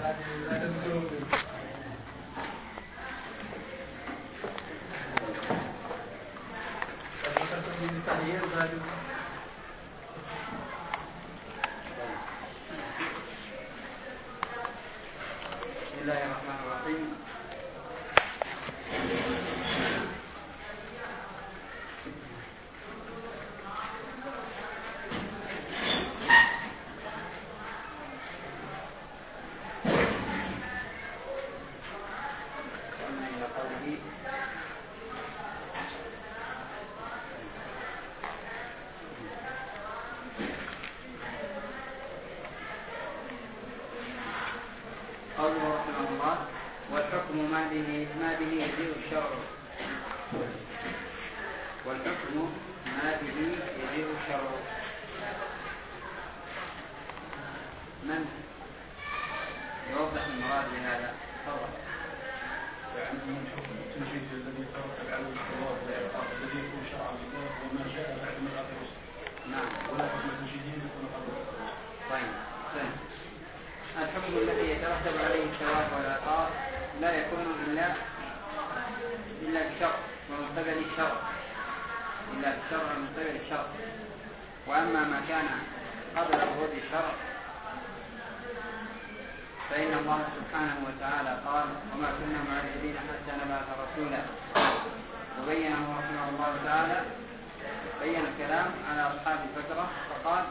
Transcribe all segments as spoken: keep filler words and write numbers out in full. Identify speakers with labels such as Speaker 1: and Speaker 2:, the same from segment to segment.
Speaker 1: الله الرحمن الرحيم. قوله رحمه الله: والحكم ما به ما به يجيء الشرع. والحكم ما به يجيء الشرع. من يوضح المراد بهذا؟ تفضل.
Speaker 2: يعني من حكم التنفيذ الذي يترتب على القرار الذي يكون شرعا لله وما جاء بعد من الرسل.
Speaker 1: نعم.
Speaker 2: ولا حكم التنفيذ يكون قبل الرسل.
Speaker 1: طيب. طيب. الحكم الذي يترتب عليه الثواب والعقاب لا يكون إلا إلا بشرع ومقتضى الشرع إلا بشرع ومقتضى الشرع. وأما ما كان قبل ورود الشرع فإن الله سبحانه وتعالى قال: وما كنا معذبين حتى نبعث رسولا. وبينه رحمه الله تعالى بين الكلام على أصحاب الفترة فقال: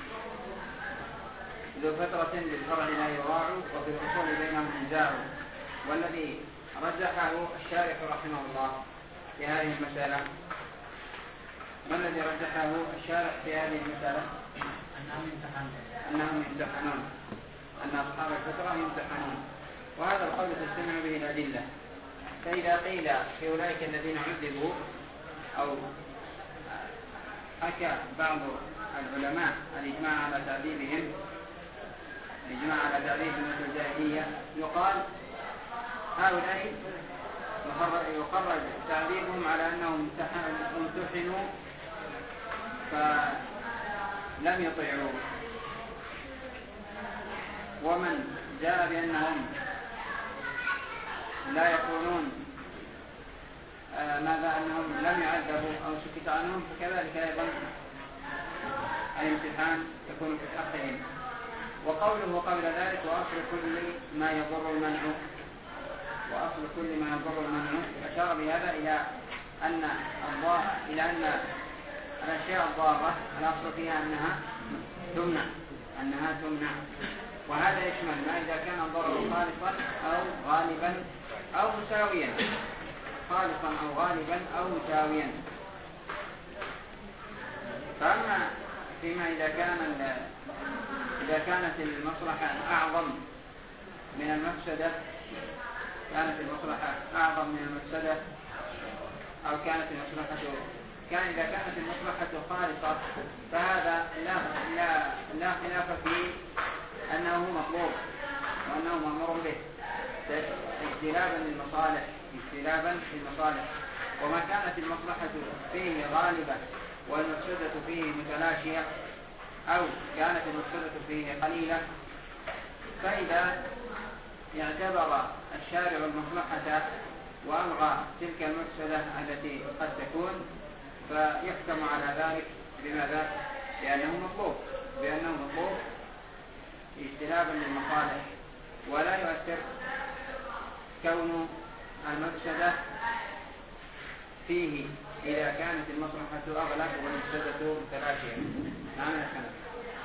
Speaker 1: ذو فترة بالفرع لا يراع وفي الأصول بينهم نزاع. والذي رجحه الشارح رحمه الله في هذه المسألة، ما الذي رجحه الشارح في هذه المسألة؟
Speaker 3: أنهم يمتحنون
Speaker 1: أنهم يمتحنون أن أصحاب الفترة يمتحنون. وهذا القول تجتمع به الأدلة. فإذا قيل في أولئك الذين عذبوا أو حكى بعض العلماء الإجماع على تعذيبهم الإجماع على تعذيب مثل الجاهلية، يقال هؤلاء يخرج تعذيبهم على أنهم امتحنوا فلم يطيعوا. ومن جاء بأنهم لا يكونون آه ماذا أنهم لم يعذبوا أو سكت عنهم، فكذلك أيضا الامتحان يكون في حقهم. وقوله قبل ذلك: وأصل كل ما يضر المنع وأصل كل ما يضر المنع، أشار بهذا إلى أن الله إلى أن الأشياء الضارة الأصل فيها أنها تمنع أنها تمنع وهذا يشمل ما إذا كان الضرر خالصا أو غالبا أو مساويا خالصا أو غالبا أو مساويا. فأما فيما إذا كان إذا كانت المصلحة أعظم من المفسدة كانت المصلحة أعظم من المفسدة أو كانت المصلحة كان إذا كانت المصلحة خالصة فهذا لا لا لا خلاف فيه أنه مطلوب وأنه مأمور به اجتنابا للمصالح اجتنابا للمصالح. وما كانت المصلحة فيه غالبة والمفسدة فيه متلاشية أو كانت المفسدة فيه قليلة، فإذا اعتبر الشارع المصلحة وألغى تلك المفسدة التي قد تكون فيحكم على ذلك بماذا؟ بأنه مطلوب بأنه مطلوب اجتنابا للمصالح. ولا يؤثر كون المفسدة فيه إذا كانت المصلحة أغلب والمفسدة متلاشية. نعم يا حنان.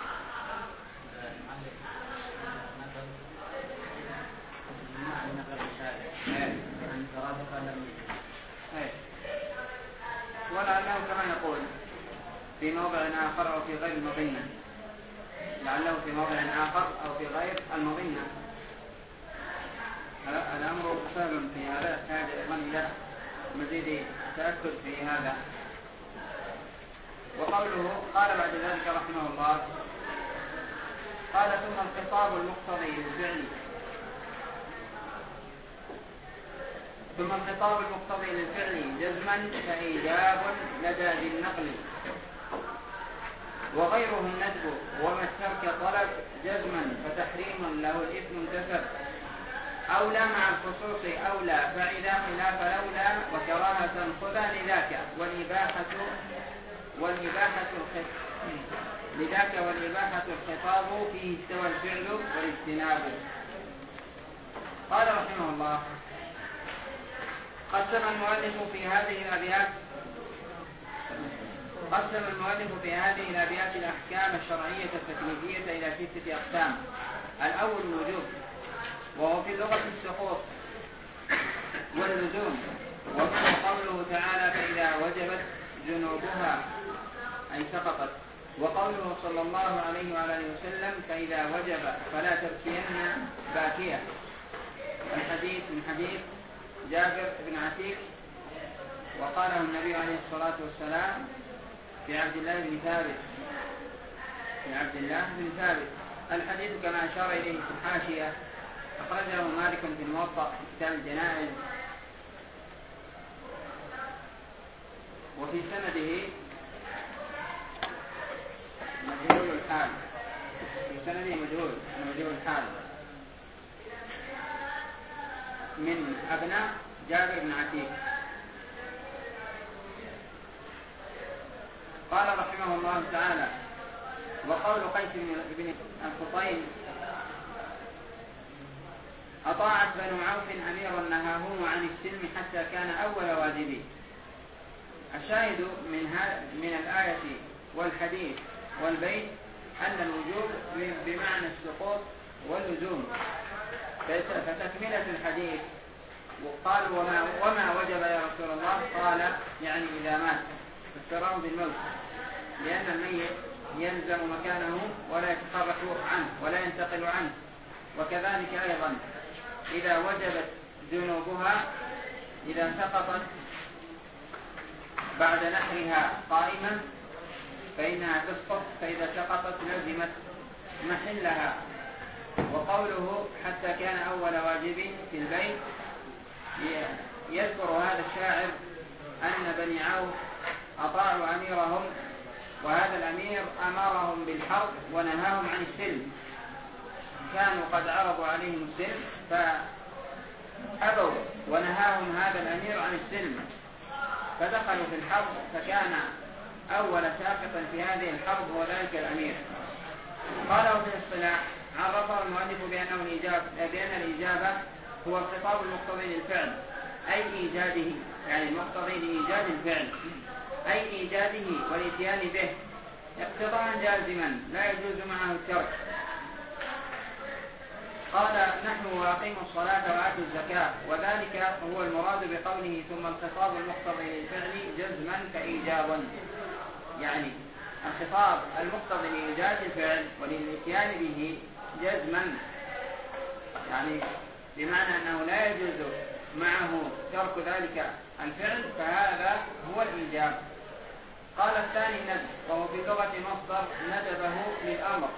Speaker 1: ولعله كما يقول في موضع آخر أو في غير المظنة لعله في موضع آخر أو في غير المظنة. الأمر سهل في هذا يحتاج إلى مزيد تأكد في هذا. وقوله قال بعد ذلك رحمه الله قال: ثم الخطاب المقتضي للفعل ثم الخطاب المقتضي للفعل جزما فإيجاب لدى ذي النقل وغيرهم ندب وما الترك طلب جزما فتحريم له الإثم انتسب أولى مع الخصوص أولى فإذا خلاف لولا وكراهة خذا لذاك والإباحة والإباحة الخطاب لذاك والإباحة الخطاب فيه استوى الفعل والاجتناب. قال رحمه الله: قسم المؤلف في هذه الأبيات قسم المؤلف في هذه الأبيات الأحكام الشرعية التكليفية إلى ستة أقسام. الأول الوجوب، وهو في اللغة السقوط واللزوم، وهو قوله تعالى: فإذا وجبت جنوبها أي سقطت، وقوله صلى الله عليه وعلى اله وسلم: فإذا وجب فلا تبكين باكية. الحديث من حديث جابر بن عتيك، وقاله النبي عليه الصلاة والسلام في عبد الله بن ثابت في عبد الله بن ثابت. الحديث كما أشار إليه في الحاشية أخرجه مالك في الموطأ في كتاب الجنائز، وفي سنده مجهول الحال في سنده مجهول مجهول الحال من أبناء جابر بن عتيك. قال رحمه الله تعالى: وقول قيس بن الخطيب: أطاعت بنو عوف أميرا نهاهم عن السلم حتى كان أول واجبه. الشاهد من, من الآية والحديث والبيت أن الوجوب بمعنى السقوط واللزوم. فتكملة الحديث: وقالوا وما, وما وجب يا رسول الله؟ قال: يعني إذا مات، فسراه بالموت، لأن الميت يلزم مكانه ولا يتحرك عنه ولا ينتقل عنه. وكذلك أيضا إذا وجبت ذنوبها، إذا سقطت بعد نحرها قائما فإنها تسقط، فإذا سقطت لزمت محلها. وقوله حتى كان أول واجب في البيت، يذكر هذا الشاعر أن بني عوف أطاعوا أميرهم، وهذا الأمير أمرهم بالحرب ونهاهم عن السلم. كانوا قد عرضوا عليهم السلم فأبوا، ونهاهم هذا الأمير عن السلم، فدخلوا في الحرب، فكان أول ساقط في هذه الحرب هو ذلك الأمير. قالوا في الاصطلاح: عرفه المؤلف بأنه الإجابة بأن الإجابة هو الخطاب المقتضي للفعل، أي إيجاده، يعني المقتضي لإيجاد الفعل، أي إيجاده والإتيان به اقتضاء جازما لا يجوز معه الترك. قال: نحن وأقيموا الصلاة وآتوا الزكاة، وذلك هو المراد بقوله ثم الخطاب المقتضي للفعل جزما فإيجابا، يعني الخطاب المقتضي لإيجاد الفعل وللإتيان به جزما، يعني بمعنى أنه لا يجوز معه ترك ذلك الفعل، فهذا هو الإيجاب. قال: الثاني ندب، وهو في اللغة مصدر ندبه للأمر.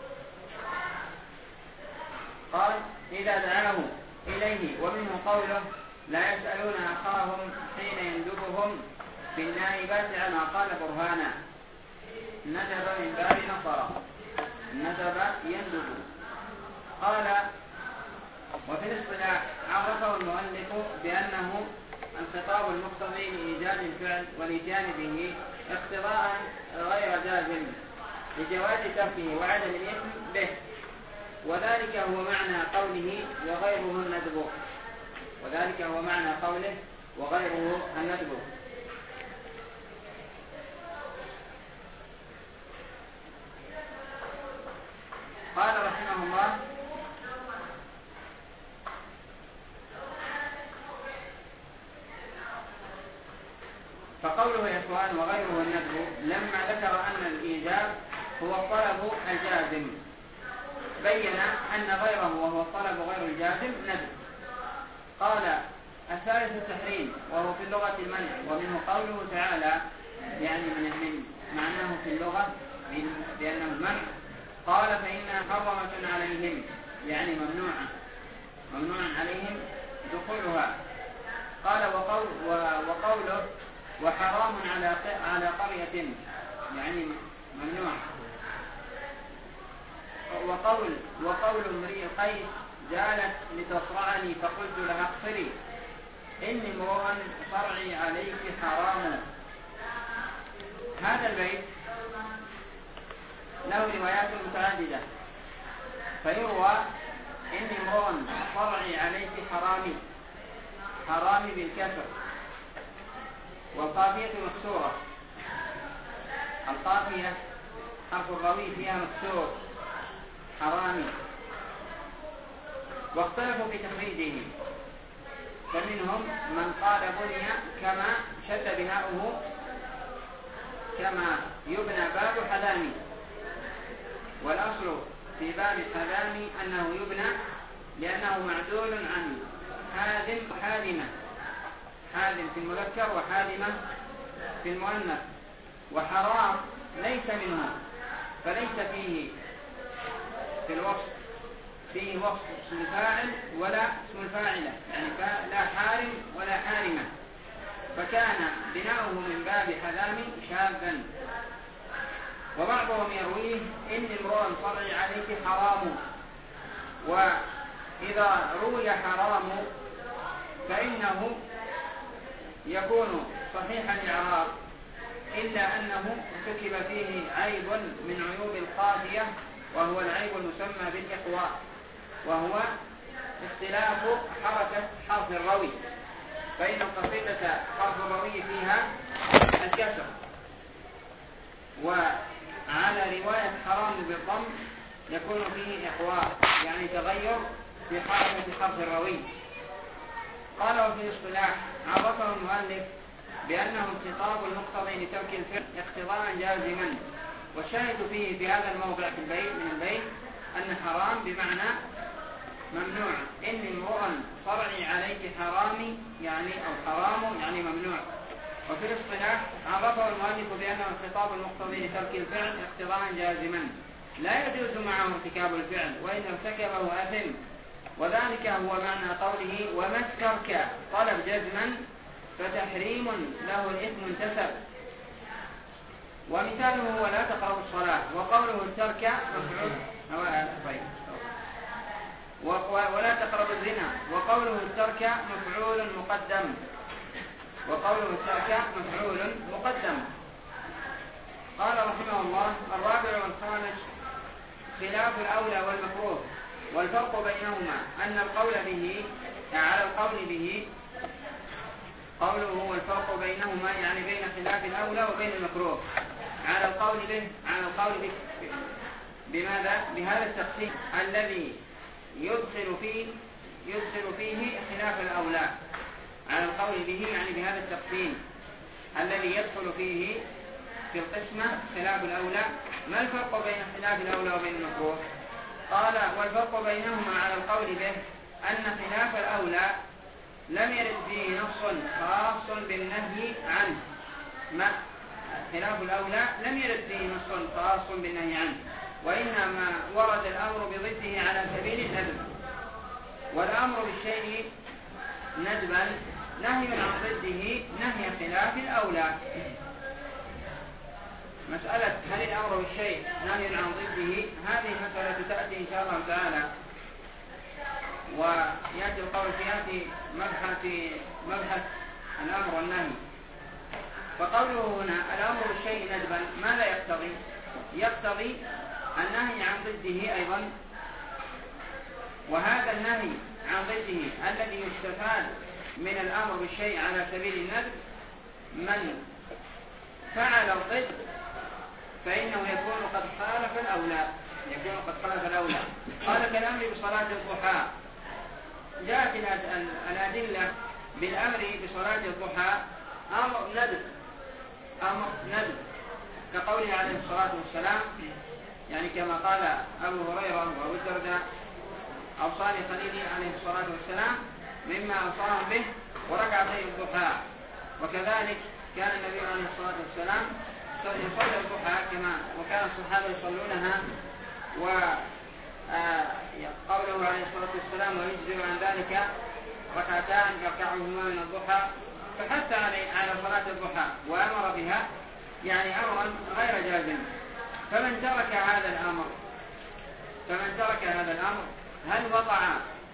Speaker 1: قال: إذا دعاه إليه، ومنه قوله: لا يسألون أخاهم حين يندبهم في النائبات على ما قال برهانا. ندب من باب نصر، ندب يندب. قال: وفي الاصطلاح عرفه المؤلف بأنه الخطاب المقتضي لإيجاد الفعل والإتيان به اقتضاء غير جازم لجواز تركه وعدم الإثم به، وذلك هو معنى قوله وغيره الندب وذلك هو معنى قوله وغيره الندب. قال رحمه الله: فقوله يا إخوان وغيره الندب لما ذكر أن الإيجاب هو الطلب الجازم بين أن غيره وهو الطلب غير الجازم ندب. قال: الثالث التحريم، وهو في اللغة المنع، ومنه قوله تعالى، يعني من, من معناه في اللغة بأنه المنع. قال: فإنها محرمة عليهم، يعني ممنوعة ممنوع عليهم دخولها. قال: وقول وقوله وحرام على على قرية، يعني ممنوع. وقول وقول امرئ قيس جالت لتصرعني فقلت لها اقصري إني امرؤ صرعي عليك حرام. هذا البيت له روايات متعددة، فيروى إني امرؤ صرعي عليك حرامي، حرامي بالكسر، والقافية مكسورة، القافية حرف الروي فيها مكسور حرامي. واختلفوا في تخريجه، فمنهم من قال بني كما شد بناؤه كما يبنى باب حذامي، والأصل في باب حذامي أنه يبنى لأنه معدول عن حاذم وحاذمة، حاذم في المذكر وحاذمة في المؤنث. وحرام ليس منه، فليس فيه في الوصف فيه وصف اسم الفاعل ولا اسم الفاعلة، يعني لا حارم ولا حارمة، فكان بناؤه من باب حذام شاذا. وبعضهم يرويه إن امرؤ صرعي عليك حرام، وإذا روي حرام فإنه يكون صحيح الإعراب، إلا أنه ارتكب فيه عيب من عيوب القافية، وهو العيب المسمى بالإقواء، وهو اختلاف حركة حرف الروي، فإن قصيدة حرف الروي فيها الكسر، وعلى رواية حرام بالضم يكون فيه إقواء، يعني تغير في حركة حرف الروي. قال وفي الاصطلاح عرفه المؤلف بأنه انخطاب المقتضي لترك الفعل اقتضاء جازما، والشاهد فيه في هذا الموضع في البيت من البيت أن حرام بمعنى ممنوع، إن امرؤ صرعي عليك حرامي يعني أو حرام يعني ممنوع. وفي الاصطلاح عرفه المؤلف بأنه الخطاب المقتضي لترك الفعل اقتضاء جازما، لا يجوز معه ارتكاب الفعل، وإن ارتكبه أثم، وذلك هو معنى قوله وما الترك طلب جزما فتحريم له الإثم انتسب. ومثاله ولا تقربوا الصلاة، وقوله الترك مفعول طيب ولا تقربوا الزنا، وقوله الترك مفعول مقدم، وقوله الترك مفعول مقدم. قال رحمه الله الرابع والخامس خلاف الأولى والمكروه، والفرق بينهما أن القول به على القول به قوله والفرق بينهما يعني بين خلاف الأولى وبين المكروه على القول به على القول به بماذا؟ بهذا التقسيم الذي يدخل فيه يدخل فيه خلاف الأولى، على القول به يعني بهذا التقسيم الذي يدخل فيه في القسمة خلاف الأولى. ما الفرق بين خلاف الأولى وبين المكروه؟ قال والفرق بينهما على القول به أن خلاف الأولى لم يرد فيه نص خاص بالنهي عنه، ما خلاف الأولى لم يرد فيه نص خاص بالنهي عنه، وإنما ورد الأمر بضده على سبيل الندب، والأمر بالشيء ندبا نهي عن ضده نهي خلاف الأولى. مسألة هل الأمر بالشيء نهي عن ضده هذه مسألة تأتي إن شاء الله تعالى، ويأتي القول فيها في مبحث مبحث الأمر والنهي. فقوله هنا الأمر بالشيء ندبا ماذا يقتضي؟ يقتضي النهي عن ضده أيضا، وهذا النهي عن ضده الذي يستفاد من الأمر بالشيء على سبيل الندب من فعل الضد فإنه يكون قد خالف الأولى، يكون قد خالف الأولى. قال كالأمر بصلاة الضحى، جاءت الأدلة بالأمر بصلاة الضحى أمر ندب، أمر ندب كقوله عليه الصلاة والسلام، يعني كما قال أبو هريرة وأبو الدرداء أوصاني خليلي عليه الصلاة والسلام مما أوصاهم به وركعتي الضحى. وكذلك كان النبي عليه الصلاة والسلام يصلي الضحى كما وكان الصحابة يصلونها، وقوله عليه الصلاة والسلام ويجزم عن ذلك ركعتان يركعهما من الضحى، فحث على صلاة الضحى وأمر بها، يعني أمرا غير جازم. فمن ترك هذا الأمر فمن ترك هذا الأمر هل وقع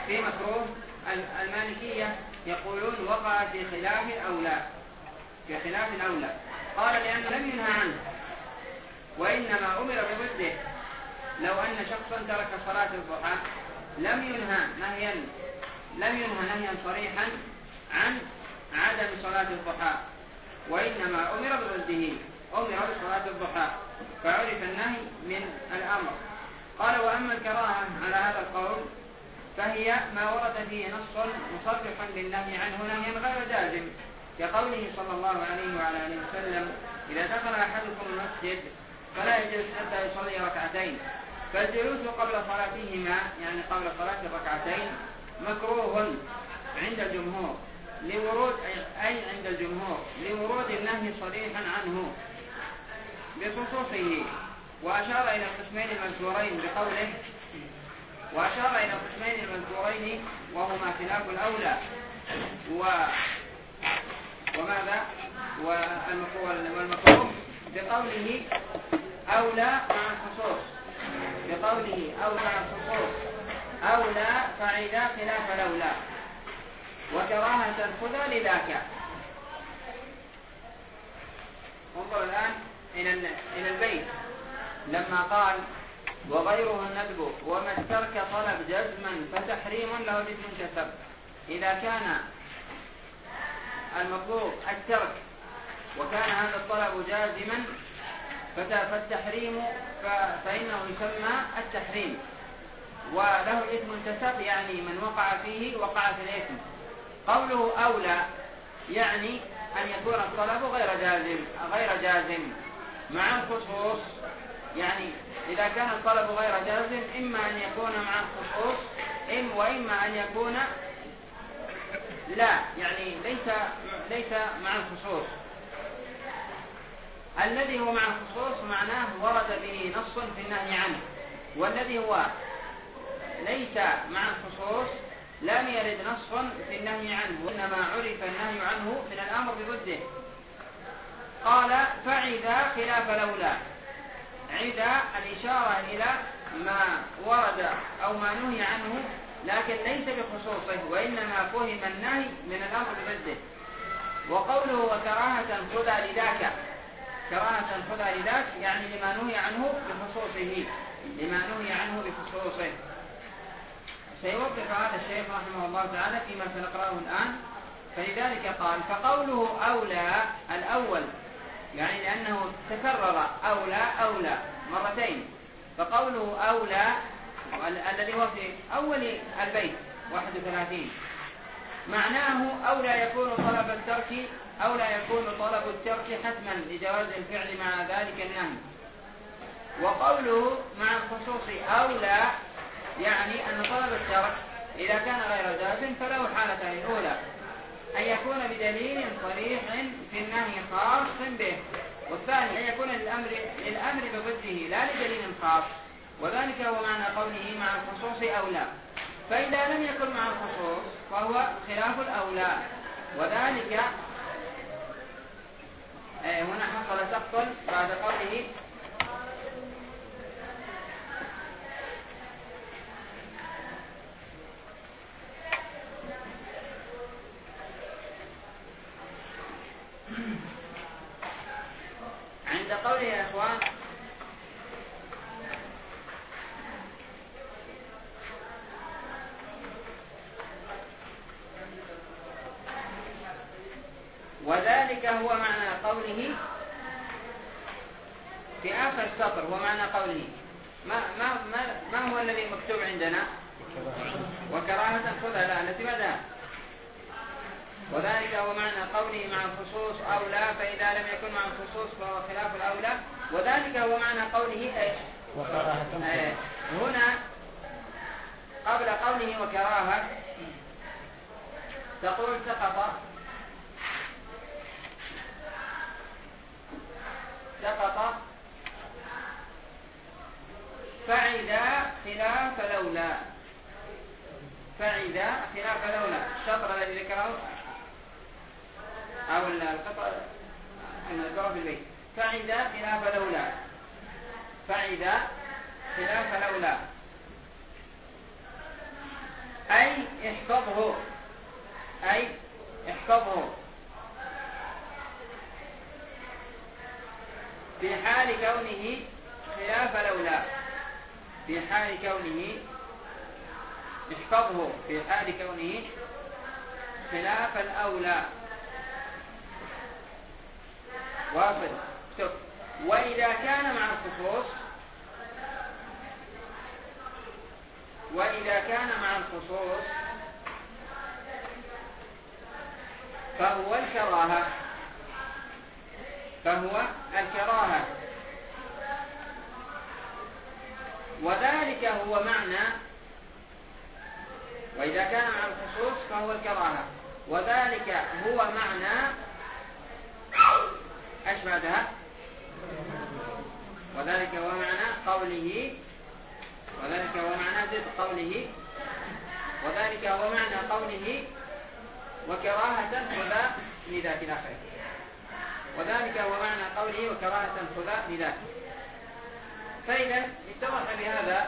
Speaker 1: في مكروه المالكية يقولون وقع في خلاف الأولى في خلاف الأولى قال لأنه لم ينهى عنه وإنما أمر بضده. لو أن شخصا ترك صلاة الضحى لم ينهى نهيا لم ينهى نهيا صريحا عن عدم صلاة الضحى وإنما أمر بضده أمر بصلاة الضحى فعرف النهي من الأمر. قال وأما الكراهة على هذا القول فهي ما ورد فيه نص مصرحا بالنهي عنه نهيا غير جازم كقوله صلى الله عليه وعلى آله وسلم إذا دخل أحدكم المسجد فلا يجلس حتى يصلي ركعتين فالجلوس قبل صلاتهما يعني قبل صلاة الركعتين مكروه عند الجمهور لورود أي عند الجمهور لورود النهي صريحا عنه بخصوصه. وأشار إلى القسمين المذكورين بقوله وأشار إلى القسمين المذكورين وهما خلاف الأولى و وماذا والمكروه بقوله أولى مع الخصوص بقوله أولى مع الخصوص أولى فعدا خلاف الأولى وكراهة الخذى لذاك. انظر الآن إلى البيت لما قال وغيره الندب وما الترك طلب جزما فتحريم له جزم كسب. إذا كان المطلوب الترك وكان هذا الطلب جازما فالتحريم فإنه يسمى التحريم وله إثم انتسب يعني من وقع فيه وقع في الإثم. قوله أولى يعني أن يكون الطلب غير جازم غير جازم مع الخصوص يعني إذا كان الطلب غير جازم إما أن يكون مع الخصوص إم وإما أن يكون لا يعني ليس ليس مع الخصوص. الذي هو مع الخصوص معناه ورد به نص في النهي عنه والذي هو ليس مع الخصوص لم يرد نص في النهي عنه وإنما عرف النهي عنه من الأمر بضده. قال فعدا خلاف الأولى عدا الإشارة إلى ما ورد أو ما نهي عنه لكن ليس بخصوصه وإنما فهم النهي من الأمر بضده. وقوله وكراهة خذى لذاك كراهة خذى لذاك يعني لما نهي عنه بخصوصه لما نهي عنه بخصوصه. سيوضح هذا الشيخ رحمه الله تعالى فيما سنقرأه الآن. فلذلك قال فقوله أولى الأول يعني لأنه تكرر أولى أولى مرتين فقوله أولى الذي هو في أول البيت واحد وثلاثين معناه أولى يكون طلب الترك أولى يكون طلب الترك حتما لجواز الفعل مع ذلك النهي. وقوله مع الخصوص أولى يعني أن طلب الترك إذا كان غير جازم فله حالتان الأولى أن يكون بدليل صريح في النهي خاص به والثاني أن يكون للأمر, للأمر بضده لا لدليل خاص وذلك هو معنى قوله مع الخصوص أولى. فإذا لم يكن مع الخصوص فهو خلاف الأولى وذلك هنا حصل سقط بعد قوله عند قوله يا إخوان وذلك هو معنى قوله في آخر السطر هو معنى قوله ما, ما, ما, ما هو الذي مكتوب عندنا وكراهة خذها لا التي بعدها وذلك هو معنى قوله مع الخصوص أولى فإذا لم يكن مع الخصوص فهو خلاف الأولى وذلك هو معنى قوله إيش آه هنا قبل قوله وكراهة تقول سقط سقط فعدا خلاف الأولى فعدا خلاف الأولى الشطر الذي ذكره أو القطع المذكورة في البيت فعدا خلاف الأولى فعدا خلاف الأولى أي أي احفظه، أي احفظه في حال كونه خلاف الأولى، في حال كونه احفظه في حال كونه خلاف الأولى. واصل. وإذا كان مع الخصوص، وإذا كان مع الخصوص فهو الكراهة، فهو الكراهة، وذلك هو معنى، وإذا كان مع الخصوص فهو الكراهة، وذلك هو معنى ايش بعدها؟ وذلك هو معنى قوله، وذلك هو معنى ضد قوله، وذلك هو معنى قوله وكراهة خذا لذاك الآخر، وذلك هو معنى قوله وكراهة خذا لذاك. فإذا اتضح بهذا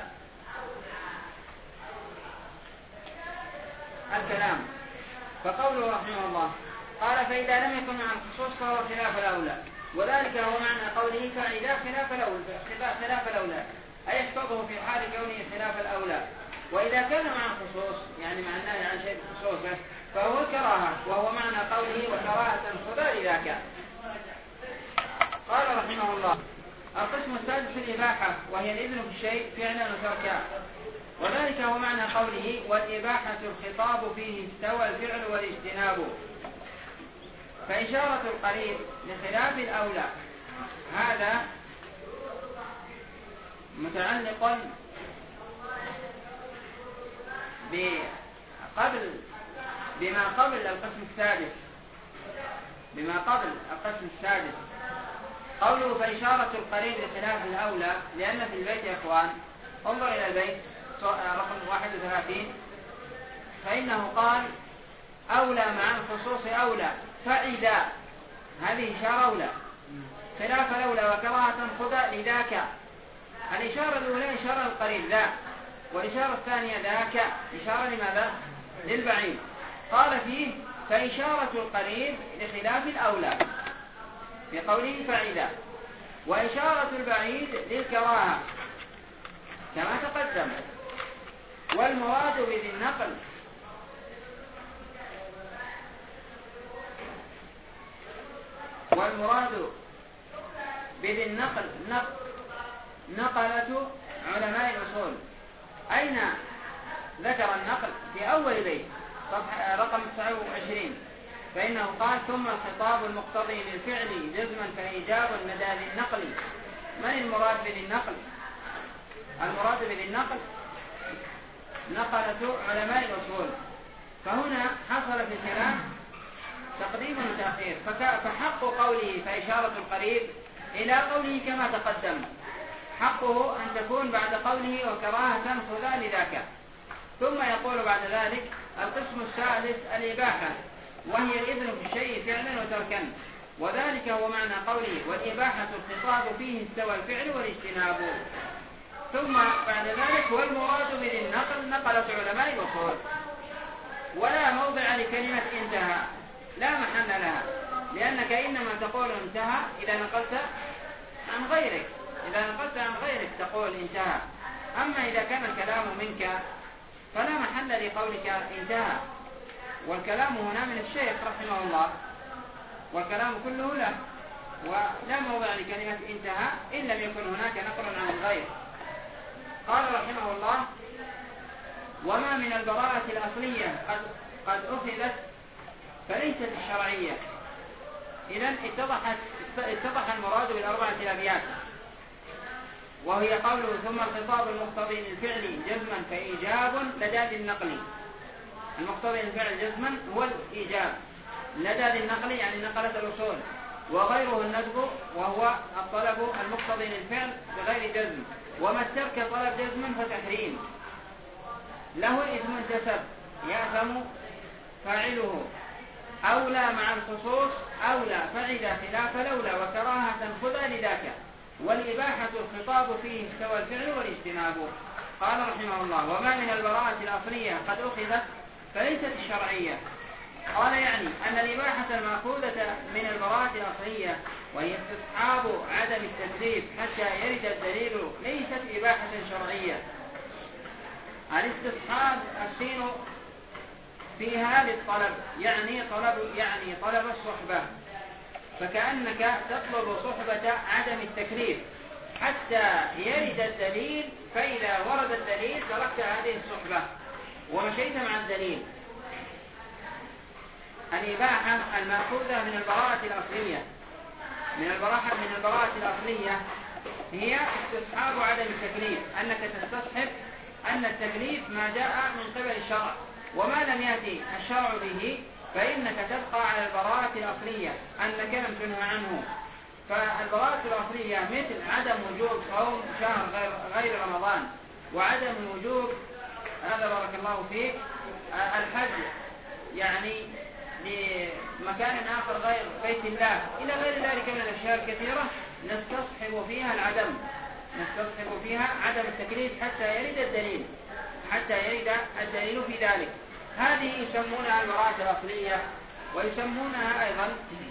Speaker 1: الكلام. فقوله رحمه الله قال فإذا لم يكن مع الخصوص فهو خلاف الأولى، وذلك هو معنى قوله فإذا خلاف الأولى، خلاف الأولى أي يحفظه في حال كونه خلاف الأولى. وإذا كان مع الخصوص يعني مع النهي عن شيء خصوصه فهو الكراهة، وهو معنى قوله وكراهة خذا لذاك. قال رحمه الله القسم السادس الإباحة، وهي الإذن في الشيء فعلا وتركا، وذلك هو معنى قوله والإباحة الخطاب فيه استوى الفعل والاجتناب. فإشارة القريب لخلاف الأولى هذا متعلق بقبل بما قبل القسم السادس، بما قبل القسم السادس. قوله فإشارة القريب لخلاف الأولى، لأن في البيت يا إخوان انظر إلى البيت رقم واحد وثلاثين، فإنه قال أولى مع الخصوص أولى، فإذا هذه إشارة أولى خلاف الأولى وكراهة خذا لذاك. الإشارة الأولى إشارة القريب ذا، والإشارة الثانية ذاك إشارة لماذا؟ للبعيد. قال فيه فإشارة القريب لخلاف الأولى في قوله فإذا، وإشارة البعيد للكراهة كما تقدم. والمراد بذي النقل والمراد بذي النقل نقلة علماء الأصول. أين ذكر النقل؟ في أول بيت صفحة رقم تسعة وعشرين، فإنه قال ثم الخطاب المقتضي للفعل جزما فإيجاب لدى ذي النقل. من المراد بذي النقل؟ المراد بذي النقل نقلة علماء الأصول. فهنا حصل في الكلام تقديم وتأخير، فحق قوله فإشارة القريب إلى قوله كما تقدم، حقه أن تكون بعد قوله وكراهة خذا لذاك. ثم يقول بعد ذلك القسم الثالث الإباحة، وهي الإذن في الشيء فعلا وتركا، وذلك هو معنى قوله والإباحة الخطاب فيه استوى الفعل والاجتناب. ثم بعد ذلك والمراد بذي النقل نقلة علماء الأصول. ولا موضع لكلمة انتهى، لا محل لها، لأنك إنما تقول انتهى إذا نقلت عن غيرك، إذا نقلت عن غيرك تقول انتهى. أما إذا كان الكلام منك فلا محل لقولك انتهى، والكلام هنا من الشيخ رحمه الله، والكلام كله له، ولا موضع لكلمة انتهى إن لم يكن هناك نقل عن الغير. قال رحمه الله وما من البراءة الأصلية قد, قد أخذت فليست الشرعية. إذن اتضحت اتضح المراد بالأربعة الأبيات، وهي قوله ثم الخطاب المقتضي للفعل جزما فإيجاب لدى ذي النقل. المقتضي للفعل جزما هو الإيجاب، لدى ذي النقل يعني نقلة الأصول، وغيره الندب وهو الطلب المقتضي للفعل بغير جزم. وما الترك طلب جزم فتحريم، له إثم انتسب يأثم فاعله. أولى مع الخصوص أولى فإذا خلاف الأولى وكراهة خذا لذاك. والإباحة الخطاب فيه استوى الفعل والاجتناب. قال رحمه الله: وما من البراءة الأصلية قد أخذت فليست الشرعية. قال يعني أن الإباحة المأخوذة من البراءة الأصلية وهي استصحاب عدم التكليف حتى يرد الدليل ليست إباحة شرعية. الاستصحاب السين فيها للطلب، يعني طلب يعني طلب الصحبة، فكأنك تطلب صحبة عدم التكليف حتى يرد الدليل، فإذا ورد الدليل تركت هذه الصحبة ومشيت مع الدليل. الإباحة المأخوذة من البراءة الأصلية من البراءة من البراءة الأصلية هي استصحاب عدم التكليف، أنك تستصحب أن التكليف ما جاء من قبل الشرع، وما لم يأتي الشرع به فإنك تبقى على البراءة الأصلية أنك لم تنهى عنه. فالبراءة الأصلية مثل عدم وجوب صوم شهر غير, غير رمضان، وعدم وجوب هذا بارك الله فيك الحج يعني لمكان آخر غير بيت الله، إلى غير ذلك من الأشياء الكثيرة نستصحب فيها العدم نستصحب فيها عدم التكليف حتى يرد الدليل حتى يرد الدليل في ذلك. هذه يسمونها البراءة الأصلية، ويسمونها أيضا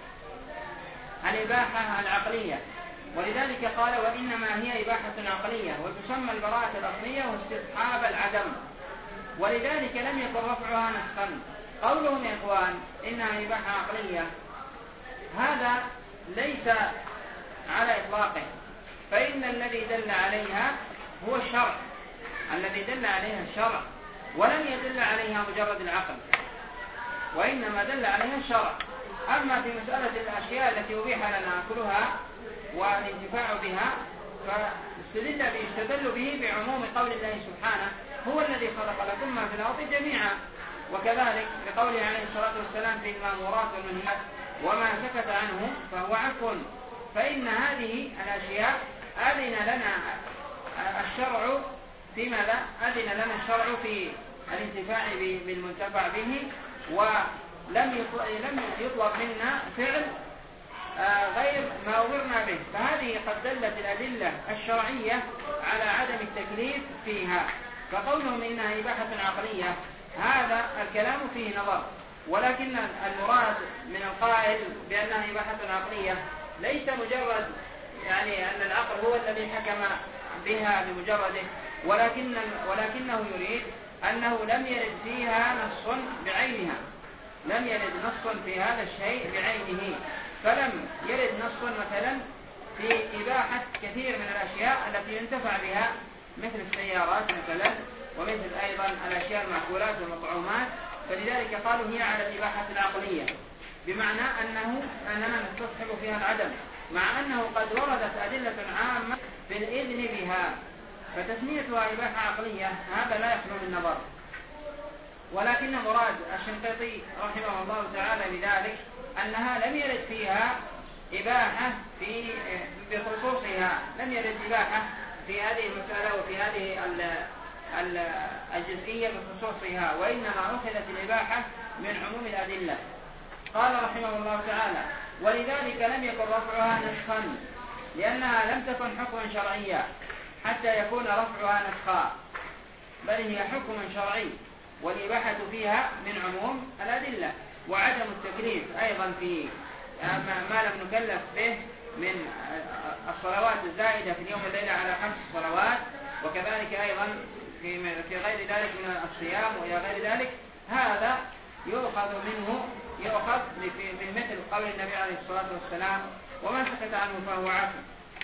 Speaker 1: الإباحة العقلية. ولذلك قال: وإنما هي إباحة عقلية، وتسمى البراءة الأصلية واستصحاب العدم، ولذلك لم يكن رفعها نسخا. قولهم يا إخوان إنها إباحة عقلية هذا ليس على إطلاقه، فإن الذي دل عليها هو الشرع الذي دل عليها الشرع، ولم يدل عليها مجرد العقل، وإنما دل عليها الشرع. أما في مسألة الأشياء التي أبيح لنا أكلها والانتفاع بها فاستدل به استدل به بعموم قول الله سبحانه: هو الذي خلق لكم ما في الأرض جميعا، وكذلك لقوله عليه الصلاة والسلام في المأمورات والمنهيات: وما سكت عنه فهو عفو. فإن هذه الأشياء أذن لنا الشرع في ماذا؟ أذن لنا الشرع في الانتفاع بالمنتفع به، ولم يطلب منا فعل غير ما أمرنا به. فهذه قد دلت الأدلة الشرعية على عدم التكليف فيها. فقولهم إنها إباحة عقلية هذا الكلام فيه نظر، ولكن المراد من القائل بأنها إباحة عقلية ليس مجرد يعني أن العقل هو الذي حكم بها بمجرده، ولكن ولكنه يريد أنه لم يرد فيها نص بعينها لم يرد نص في هذا الشيء بعينه. فلم يرد نص مثلا في إباحة كثير من الأشياء التي ينتفع بها مثل السيارات مثلا، ومثل أيضا الأشياء المأكولات والمطعومات، فلذلك قالوا هي على الإباحة العقلية، بمعنى أنه أننا نستصحب فيها العدم، مع أنه قد وردت أدلة عامة في الإذن بها، فتسميتها إباحة عقلية هذا لا يخلو من نظر. ولكن مراد الشنقيطي رحمه الله تعالى بذلك أنها لم يرد فيها إباحة في بخصوصها، لم يرد إباحة في هذه المسألة وفي هذه الجزئية بخصوصها، وإنما أخذت الإباحة من عموم الأدلة. قال رحمه الله تعالى: ولذلك لم يكن رفعها نسخا، لأنها لم تكن حكما شرعيا حتى يكون رفعها نسخا، بل هي حكم شرعي، والإباحة فيها من عموم الأدلة. وعدم التكليف أيضا في ما لم نكلف به من الصلوات الزائدة في اليوم والليلة على خمس صلوات، وكذلك أيضا في غير ذلك من الصيام وإلى غير ذلك، هذا يؤخذ منه يؤخذ من مثل قول النبي عليه الصلاة والسلام: وما سكت عنه فهو عفو،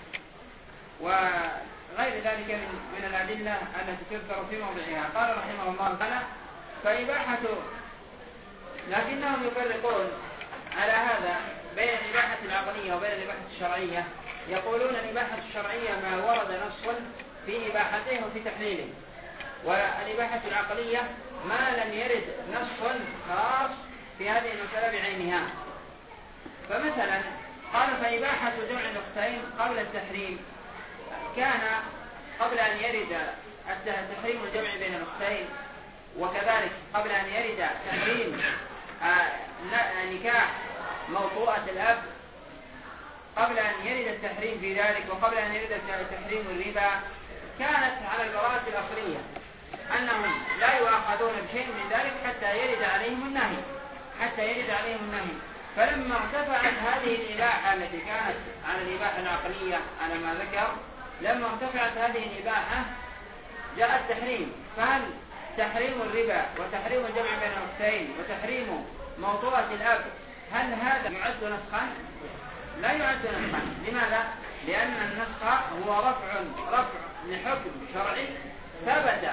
Speaker 1: وغير ذلك من من الأدلة التي تذكر في موضعها. قال رحمه الله تعالى: فإباحة، لكنهم يفرقون على هذا بين الإباحة العقلية وبين الإباحة الشرعية. يقولون الإباحة الشرعية ما ورد نص في إباحته وفي تحليله، والإباحة العقلية ما لم يرد نص خاص في هذه المسألة بعينها. فمثلا قال: فإباحة جمع الأختين قبل التحريم كان قبل أن يرد تحريم الجمع بين الأختين، وكذلك قبل أن يرد تحريم نكاح موطوءة الأب، قبل أن يرد التحريم في ذلك، وقبل أن يرد تحريم الربا، كانت على البراءة الأصلية أنهم لا يؤاخذون بشيء من ذلك حتى يرد عليهم النهي حتى يرد عليهم النهي فلما ارتفعت هذه الإباحة التي كانت على الإباحة العقلية على ما ذكر لما ارتفعت هذه الإباحة جاء التحريم. فهل تحريم الربا وتحريم الجمع بين الأختين وتحريم موطوءة الأب هل هذا يعد نسخا؟ لا يعد نسخا. لماذا؟ لأن النسخ هو رفع رفع لحكم شرعي ثبت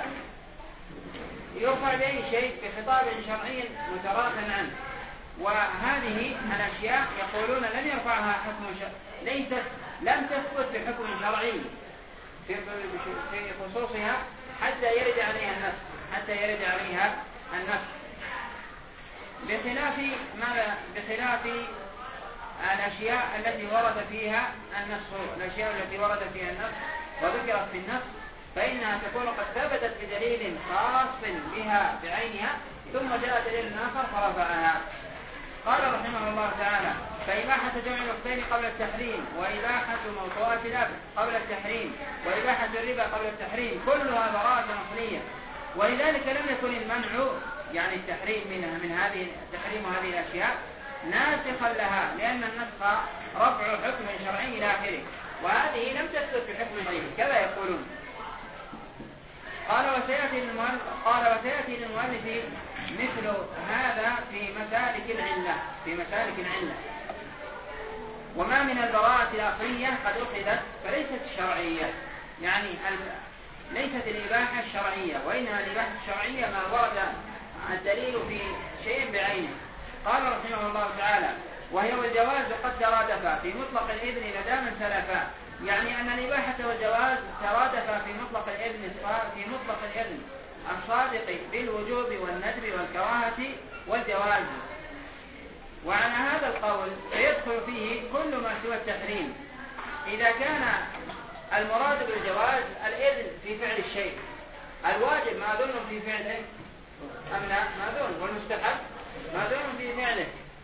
Speaker 1: يرفع به شيء بخطاب شرعي متراخ عنه، وهذه الأشياء يقولون لم يرفعها حكم شرعي ليست لم تثبت بحكم شرعي في خصوصها حتى يرد عليها النسخ حتى يرد عليها النسخ بخلاف ماذا؟ بخلاف الأشياء التي ورد فيها النسخ الأشياء التي ورد فيها النسخ وذكرت في النسخ فإنها تكون قد ثبتت بدليل خاص بها بعينها ثم جاء دليل آخر فرفعها. قال رحمه الله تعالى: فإباحة جمع الأختين قبل التحريم وإباحة موطوءة الأب قبل التحريم وإباحة الربا قبل التحريم كلها براءة أصلية، ولذلك لم يكن المنع يعني التحريم منها من هذه تحريم هذه الأشياء ناسخا لها، لأن النسخ رفع حكم شرعي إلى آخره، وهذه لم تثبت بحكم غيره كذا يقولون. قال وسيأتي للمؤلف قال وسيأتي للمؤلف مثل هذا في مسالك العلة في مسالك العلة وما من البراءة الأصلية قد أخذت فليست الشرعية، يعني ليست الإباحة الشرعية وإنما الإباحة الشرعية ما ورد الدليل في شيء بعينه. قال رحمه الله تعالى: وهي والجواز قد ترادفا في مطلق الإذن لدى من سلفا، يعني أن الإباحة والجواز ترادفا في مطلق الإذن في مطلق الإذن الصادق بالوجوب والندب والكراهة والجواز. وعلى هذا القول فيدخل فيه كل ما سوى التحريم إذا كان المراد بالجواز الإذن في فعل الشيء، الواجب ماذون في فعله أم لا؟ ماذون، والمستحب ماذون في فعله،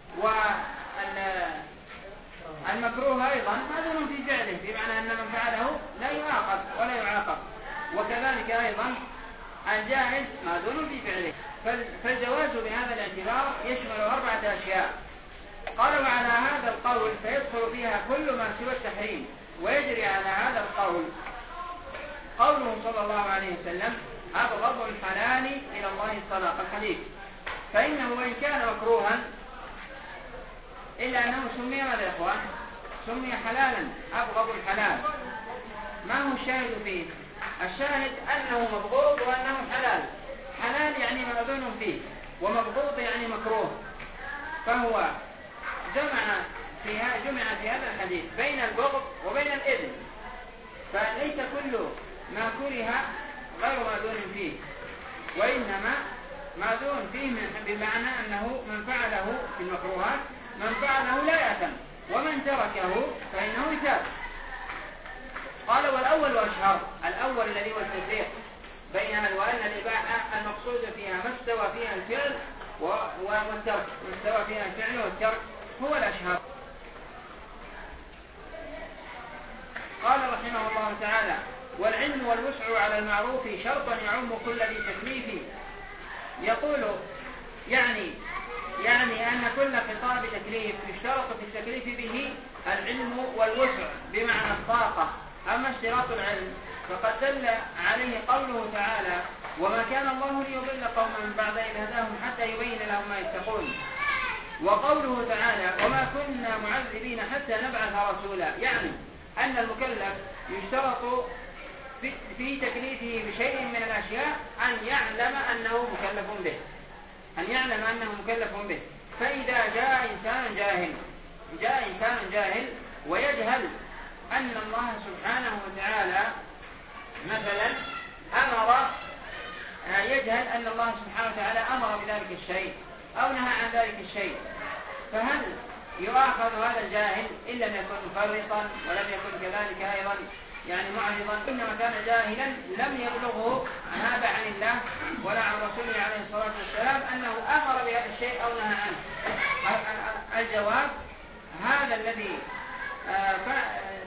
Speaker 1: والمكروه أيضا ماذون في فعله، بمعنى أن من فعله لا يعاقب ولا يعاقب، وكذلك أيضا الجائز ماذون في فعله. فالجواز بهذا الاعتبار يشمل أربعة أشياء. قال: وعلى هذا القول فيدخل فيها كل ما سوى التحريم، ويجري على هذا القول قوله صلى الله عليه وسلم: أبغض الحلال إلى الله الطلاق، الحديث. فإنه وإن كان مكروها إلا أنه سمي ماذا يا إخوان؟ سمي حلالا، أبغض الحلال. ما هو الشاهد فيه؟ الشاهد أنه مبغوض وأنه حلال. حلال يعني مأذون فيه، ومبغوض يعني مكروه، فهو جمع في جمع في هذا الحديث بين البغض وبين الإذن، فليس كل ما كره غير مأذون فيه، وإنما مأذون فيه بمعنى أنه من فعله في المكروهات من فعله لا يأثم، ومن تركه فإنه يثاب. قال: والأول وأشهر، الأول الذي هو التفريق بينها، وأن الإباحة المقصود فيها ما استوى فيها الفعل والترك، ما استوى فيها الفعل والترك هو الأشهر. قال رحمه الله تعالى: والعلم والوسع على المعروف شرطا يعم كل ذي تكليف. يقول يعني يعني أن كل خطاب تكليف يشترط في التكليف به العلم والوسع بمعنى الطاقة. أما اشتراط العلم فقد دل عليه قوله تعالى: وما كان الله ليضل قوما بعد إذ هداهم حتى يبين لهم ما يتقون. وقوله تعالى: وما كنا معذبين حتى نبعث رسولا، يعني أن المكلف يشترط في تكليفه بشيء من الأشياء أن يعلم أنه مكلف به أن يعلم أنه مكلف به. فإذا جاء إنسان جاهل جاء إنسان جاهل ويجهل أن الله سبحانه وتعالى مثلا أمر يجهل أن الله سبحانه وتعالى أمر بذلك الشيء أو نهى عن ذلك الشيء، فهل يؤاخذ هذا الجاهل إن لم يكن مفرطا ولم يكن كذلك أيضا يعني معرضا؟ إنما كان جاهلا لم يبلغه هذا عن الله ولا عن رسوله عليه الصلاة والسلام أنه أمر بهذا الشيء أو نهى عنه. الجواب: هذا الذي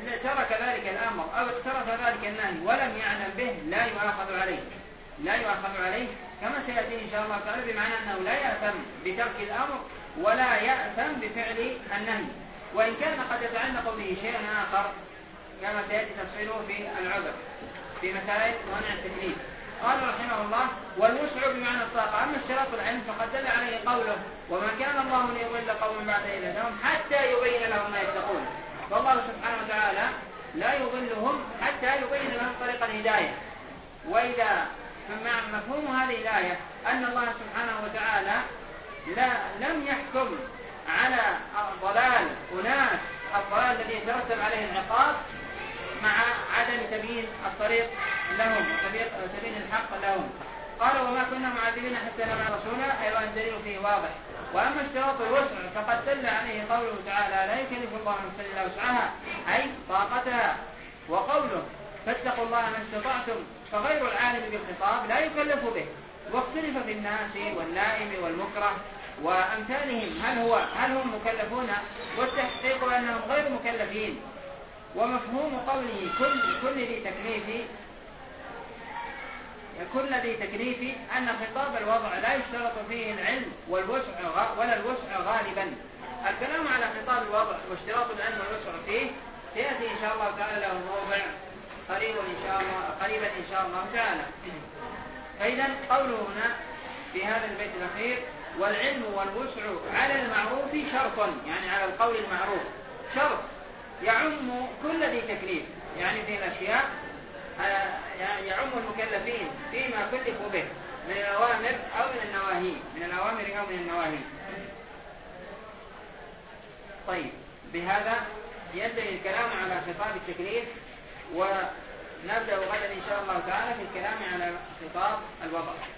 Speaker 1: ترك ذلك الأمر أو ترك ذلك النهي ولم يعلم به لا يؤاخذ عليه لا يؤاخذ عليه كما سيأتي إن شاء الله تعالى، بمعنى أنه لا يأثم بترك الأمر ولا يأثم بفعل النهي، وإن كان قد يتعلق به شيء آخر كما سيأتي تفصيله في العذر في مسائل منع التكليف. قال رحمه الله: والوسع بمعنى الطاقة. أما اشتراط العلم فقد دل عليه قوله: وما كان الله ليضل قوما بعد إذ هداهم حتى يبين لهم ما يتقون. فالله سبحانه وتعالى لا يضلهم حتى يبين لهم طريق الهداية. وإذا فمع مفهوم هذه الآية أن الله سبحانه وتعالى لا لم يحكم على ضلال أناس الضلال الذي يترتب عليه العقاب مع عدم تبيين الطريق لهم وتبيين الحق لهم. قال: وما كنا معذبين حتى نبعث رسولا، أيضا الدليل فيه واضح. وأما اشتراط الوسع فقد دل عليه قوله تعالى: لا يكلف الله نفسا إلا وسعها، أي طاقتها. وقوله: فاتقوا الله ما استطعتم، فغير العالم بالخطاب لا يكلف به. واختلف في الناس والنائم والمكره وأمثالهم هل هو هل هم مكلفون، والتحقيق أنهم غير مكلفين. ومفهوم قوله كل كل ذي تكليف كل ذي تكليف أن خطاب الوضع لا يشترط فيه العلم والوسع ولا الوسع غالبا. الكلام على خطاب الوضع واشتراط العلم والوسع فيه سيأتي إن شاء الله تعالى له موضع قريبا إن شاء الله قريبا إن شاء الله تعالى. فإذا قوله هنا في هذا البيت الأخير: والعلم والوسع على المعروف شرط، يعني على القول المعروف شرط يعم كل ذي تكليف، يعني في الأشياء يعني يعم المكلفين فيما كلفوا به من الأوامر أو من النواهي من الأوامر أو من النواهي. طيب، بهذا ينتهي الكلام على خطاب التكليف، ونبدأ غدا إن شاء الله تعالى في الكلام على خطاب الوضع.